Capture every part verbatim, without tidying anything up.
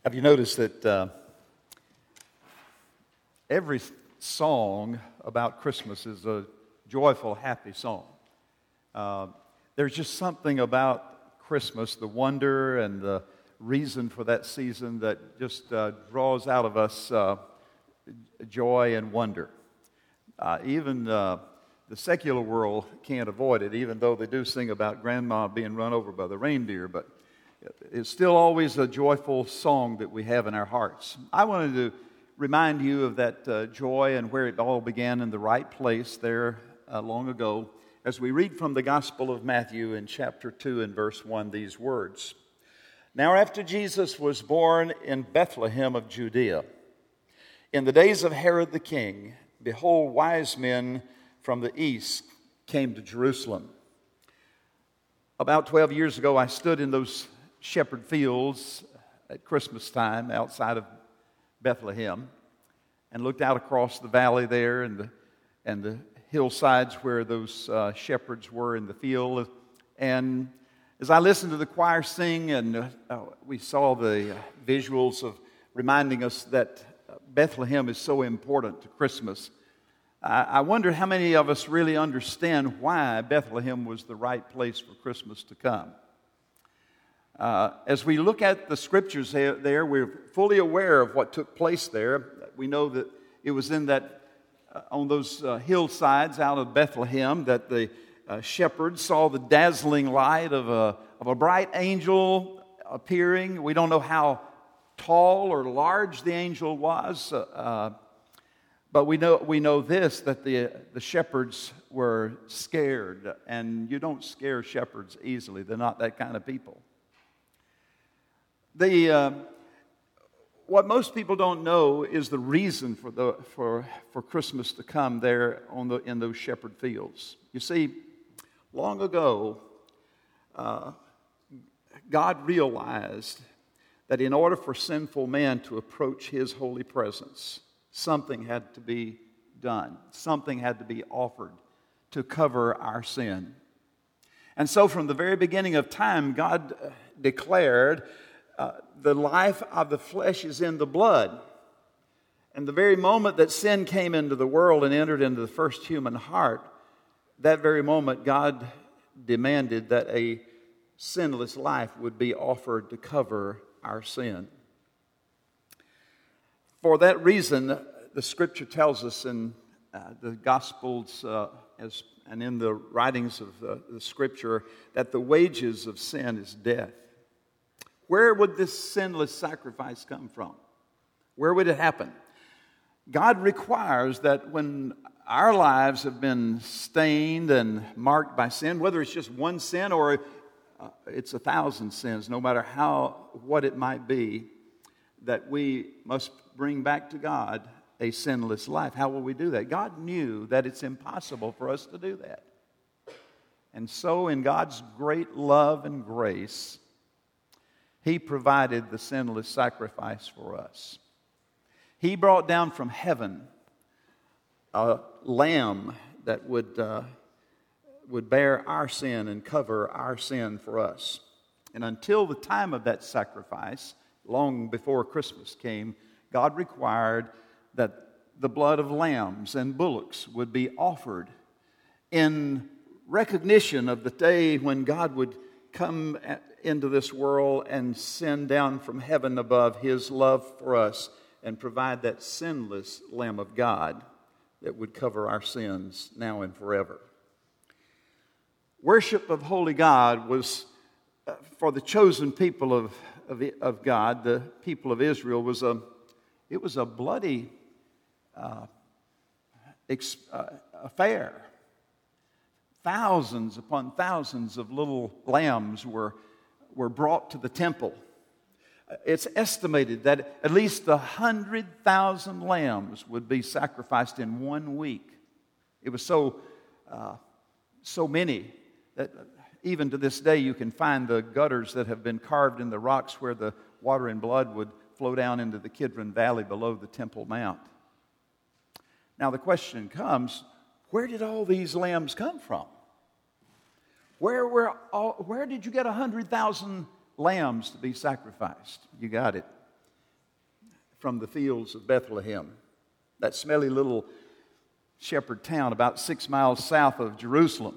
Have you noticed that uh, every song about Christmas is a joyful, happy song? Uh, there's just something about Christmas, the wonder and the reason for that season that just uh, draws out of us uh, joy and wonder. Uh, even uh, the secular world can't avoid it, even though they do sing about grandma being run over by the reindeer, but it's still always a joyful song that we have in our hearts. I wanted to remind you of that uh, joy and where it all began in the right place there uh, long ago as we read from the Gospel of Matthew in chapter two and verse one these words. Now after Jesus was born in Bethlehem of Judea, in the days of Herod the king, behold, wise men from the east came to Jerusalem. About twelve years ago, I stood in those shepherd fields at Christmas time outside of Bethlehem and looked out across the valley there and the, and the hillsides where those uh, shepherds were in the field. And as I listened to the choir sing and uh, we saw the visuals of reminding us that Bethlehem is so important to Christmas, I, I wonder how many of us really understand why Bethlehem was the right place for Christmas to come. Uh, as we look at the scriptures there, we're fully aware of what took place there. We know that it was in that, uh, on those uh, hillsides out of Bethlehem that the uh, shepherds saw the dazzling light of a, of a bright angel appearing. We don't know how tall or large the angel was, uh, uh, but we know we know this, that the, the shepherds were scared, and you don't scare shepherds easily. They're not that kind of people. The uh, what most people don't know is the reason for the for for Christmas to come there on the in those shepherd fields. You see, long ago, uh, God realized that in order for sinful man to approach His holy presence, something had to be done. Something had to be offered to cover our sin. And so, from the very beginning of time, God declared, Uh, the life of the flesh is in the blood. And the very moment that sin came into the world and entered into the first human heart, that very moment God demanded that a sinless life would be offered to cover our sin. For that reason, the Scripture tells us in uh, the Gospels uh, as, and in the writings of the, the Scripture that the wages of sin is death. Where would this sinless sacrifice come from? Where would it happen? God requires that when our lives have been stained and marked by sin, whether it's just one sin or uh, it's a thousand sins, no matter how, what it might be, that we must bring back to God a sinless life. How will we do that? God knew that it's impossible for us to do that. And so in God's great love and grace, He provided the sinless sacrifice for us. He brought down from heaven a lamb that would, uh, would bear our sin and cover our sin for us. And until the time of that sacrifice, long before Christmas came, God required that the blood of lambs and bullocks would be offered in recognition of the day when God would come at, into this world and send down from heaven above His love for us and provide that sinless Lamb of God that would cover our sins now and forever. Worship of holy God was, uh, for the chosen people of, of, of God, the people of Israel, was a, it was a bloody uh, ex, uh, affair. Thousands upon thousands of little lambs were were brought to the temple. It's estimated that at least one hundred thousand lambs would be sacrificed in one week. It was so, uh, so many that even to this day you can find the gutters that have been carved in the rocks where the water and blood would flow down into the Kidron Valley below the Temple Mount. Now the question comes, where did all these lambs come from? Where were all, where did you get one hundred thousand lambs to be sacrificed? You got it. from the fields of Bethlehem, that smelly little shepherd town about six miles south of Jerusalem,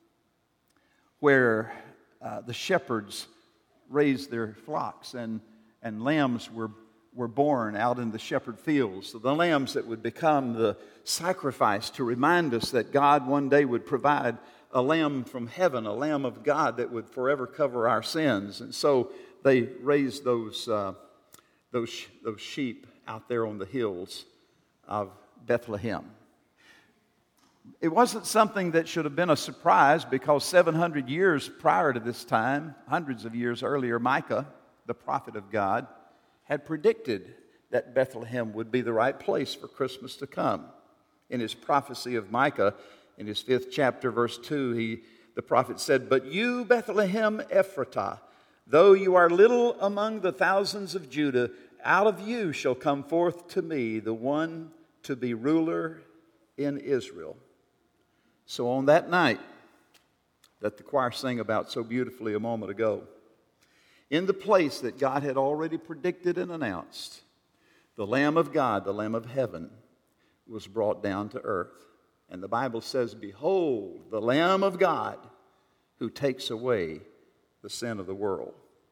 where uh, the shepherds raised their flocks and, and lambs were, were born out in the shepherd fields. So the lambs that would become the sacrifice to remind us that God one day would provide a lamb from heaven, a lamb of God that would forever cover our sins. And so they raised those, uh, those, those sheep out there on the hills of Bethlehem. It wasn't something that should have been a surprise, because seven hundred years prior to this time, hundreds of years earlier, Micah, the prophet of God, had predicted that Bethlehem would be the right place for Christmas to come. In his prophecy of Micah, in his fifth chapter, verse two, he, the prophet said, "But you, Bethlehem Ephratah, though you are little among the thousands of Judah, out of you shall come forth to me the one to be ruler in Israel." So on that night that the choir sang about so beautifully a moment ago, in the place that God had already predicted and announced, the Lamb of God, the Lamb of heaven, was brought down to earth. And the Bible says, "Behold, the Lamb of God who takes away the sin of the world."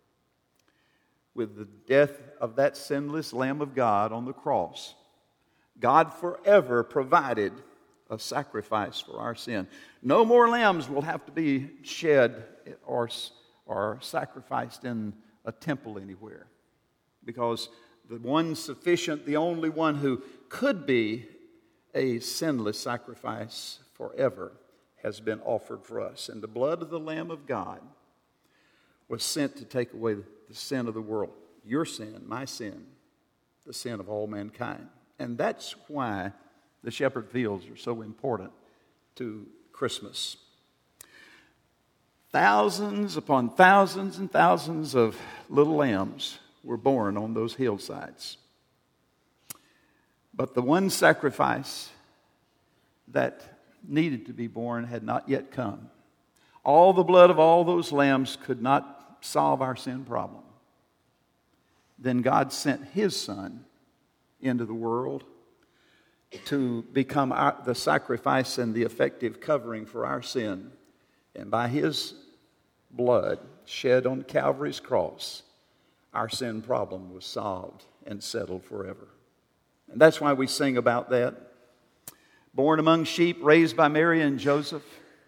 With the death of that sinless Lamb of God on the cross, God forever provided a sacrifice for our sin. No more lambs will have to be shed or, or sacrificed in a temple anywhere, because the one sufficient, the only one who could be a sinless sacrifice forever, has been offered for us. And the blood of the Lamb of God was sent to take away the sin of the world. Your sin, my sin, the sin of all mankind. And that's why the shepherd fields are so important to Christmas. Thousands upon thousands and thousands of little lambs were born on those hillsides. But the one sacrifice that needed to be born had not yet come. All the blood of all those lambs could not solve our sin problem. Then God sent His Son into the world to become our, the sacrifice and the effective covering for our sin. And by His blood shed on Calvary's cross, our sin problem was solved and settled forever. And that's why we sing about that. Born among sheep, raised by Mary and Joseph,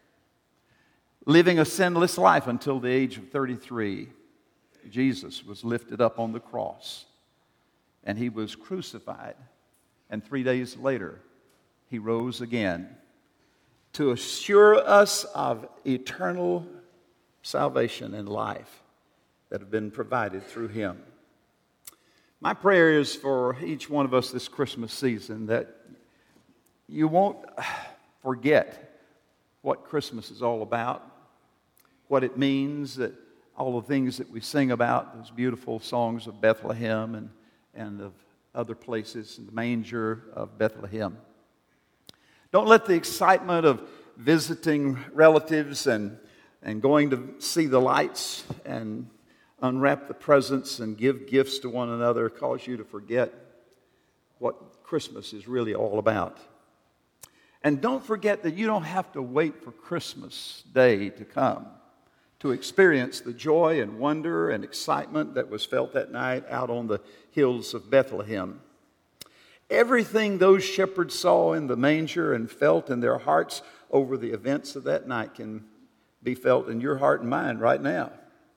living a sinless life until the age of thirty-three, Jesus was lifted up on the cross, and He was crucified. And three days later, He rose again to assure us of eternal salvation and life that have been provided through Him. My prayer is for each one of us this Christmas season that you won't forget what Christmas is all about, what it means, that all the things that we sing about, those beautiful songs of Bethlehem and, and of other places, in the manger of Bethlehem. Don't let the excitement of visiting relatives and, and going to see the lights and unwrap the presents and give gifts to one another cause you to forget what Christmas is really all about. And don't forget that you don't have to wait for Christmas Day to come to experience the joy and wonder and excitement that was felt that night out on the hills of Bethlehem. Everything those shepherds saw in the manger and felt in their hearts over the events of that night can be felt in your heart and mind right now.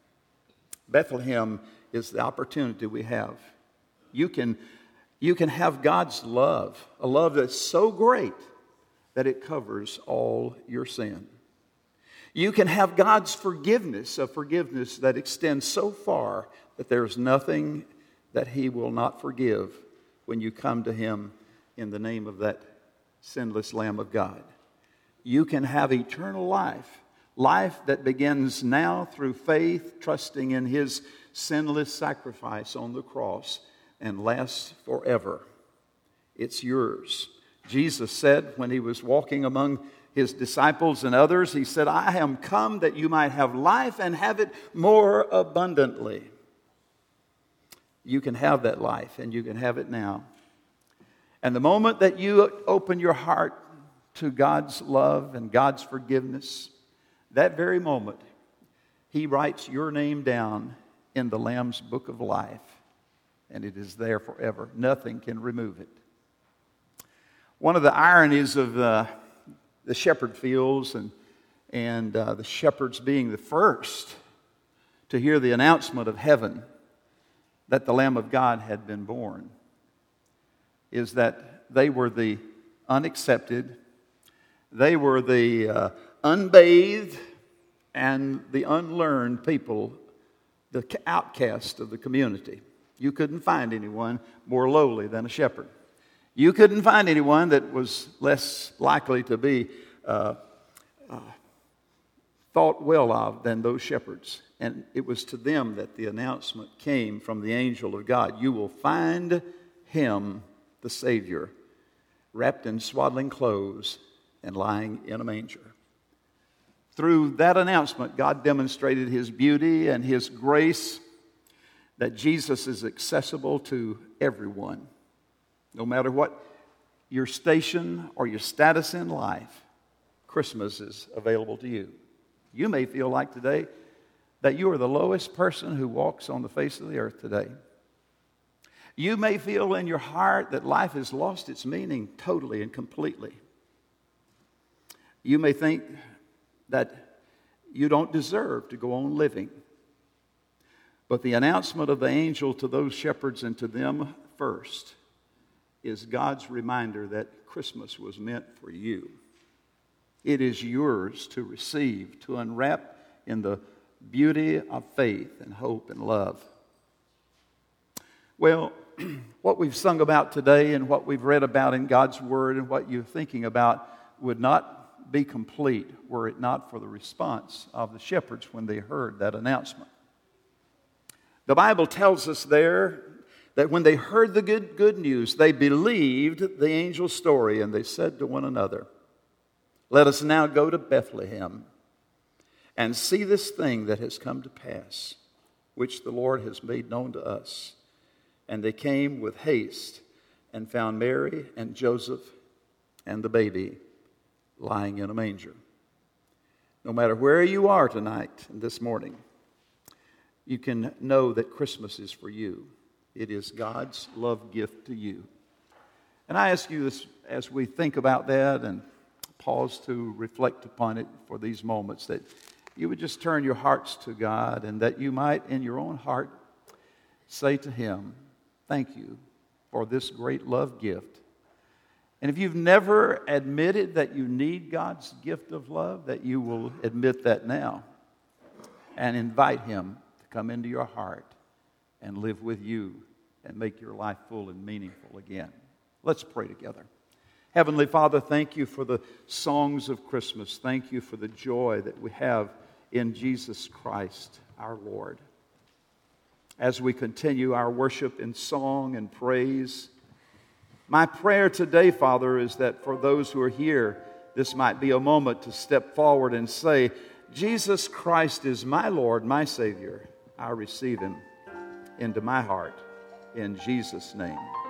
Bethlehem is the opportunity we have. You can, you can have God's love, a love that's so great that it covers all your sin. You can have God's forgiveness, a forgiveness that extends so far that there's nothing that He will not forgive when you come to Him in the name of that sinless Lamb of God. You can have eternal life, life that begins now through faith, trusting in His sinless sacrifice on the cross, and lasts forever. It's yours. Jesus said when He was walking among His disciples and others, He said, "I am come that you might have life and have it more abundantly." you can have that life, and you can have it now. And the moment that you open your heart to God's love and God's forgiveness, that very moment, He writes your name down in the Lamb's book of life, and it is there forever. Nothing can remove it. One of the ironies of uh, the shepherd fields and, and uh, the shepherds being the first to hear the announcement of heaven that the Lamb of God had been born is that they were the unaccepted, they were the uh, unbathed, and the unlearned people, the outcast of the community. You couldn't find anyone more lowly than a shepherd. You couldn't find anyone that was less likely to be uh, uh, thought well of than those shepherds. And it was to them that the announcement came from the angel of God. You will find Him, the Savior, wrapped in swaddling clothes and lying in a manger. Through that announcement, God demonstrated His beauty and His grace, that Jesus is accessible to everyone. No matter what your station or your status in life, Christmas is available to you. You may feel like today that you are the lowest person who walks on the face of the earth today. You may feel in your heart that life has lost its meaning totally and completely. You may think that you don't deserve to go on living. But the announcement of the angel to those shepherds and to them first is God's reminder that Christmas was meant for you. It is yours to receive, to unwrap in the beauty of faith and hope and love. Well, what we've sung about today and what we've read about in God's Word and what you're thinking about would not be complete were it not for the response of the shepherds when they heard that announcement. The Bible tells us there that when they heard the good, good news, they believed the angel's story, and they said to one another, "Let us now go to Bethlehem and see this thing that has come to pass, which the Lord has made known to us." And they came with haste and found Mary and Joseph and the baby lying in a manger. No matter where you are tonight and this morning, you can know that Christmas is for you. It is God's love gift to you. And I ask you this as we think about that and pause to reflect upon it for these moments, that you would just turn your hearts to God and that you might in your own heart say to Him, "Thank you for this great love gift." And if you've never admitted that you need God's gift of love, that you will admit that now and invite Him to come into your heart and live with you and make your life full and meaningful again. Let's pray together. Heavenly Father, thank you for the songs of Christmas. Thank you for the joy that we have in Jesus Christ, our Lord. As we continue our worship in song and praise, my prayer today, Father, is that for those who are here, this might be a moment to step forward and say, "Jesus Christ is my Lord, my Savior. I receive Him into my heart in Jesus' name."